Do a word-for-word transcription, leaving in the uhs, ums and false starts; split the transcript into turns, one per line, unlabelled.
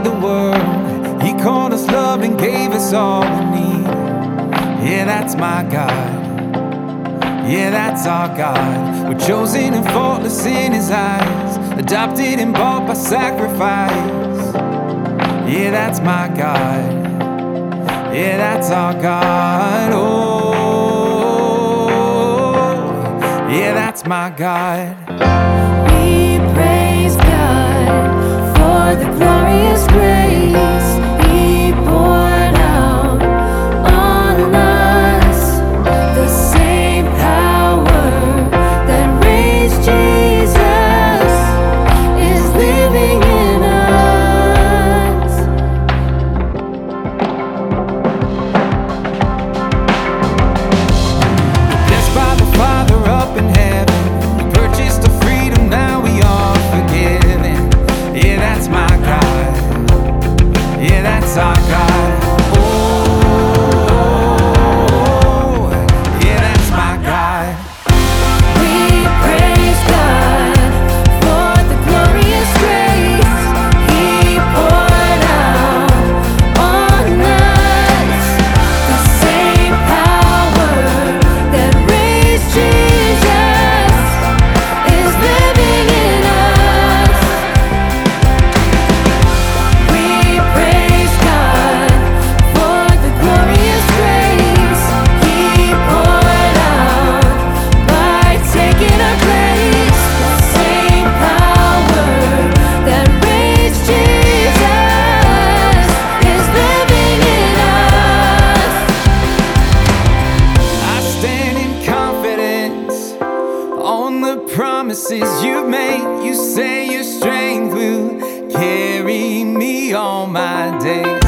the world. He called us love and gave us all we need. Yeah, that's my God. Yeah, that's our God. We're chosen and faultless in His eyes, adopted and bought by sacrifice. Yeah, that's my God. Yeah, that's our God. Oh, yeah, that's my God.
We praise God for the glorious grace He poured out on us. The same power that raised Jesus is living in us.
Blessed by the Father up in heaven, He purchased a freedom, now we are forgiven. Yeah, that's my God. Yeah, that's our God. Oh, yeah, that's my God.
We praise God for the glorious grace He poured out on us. The same power that raised Jesus is living in us. We praise God for the glorious grace He poured out by taking our place. The same power that raised Jesus is living in us.
I stand in confidence on the promises you've made. You say your strength will carry me all my days.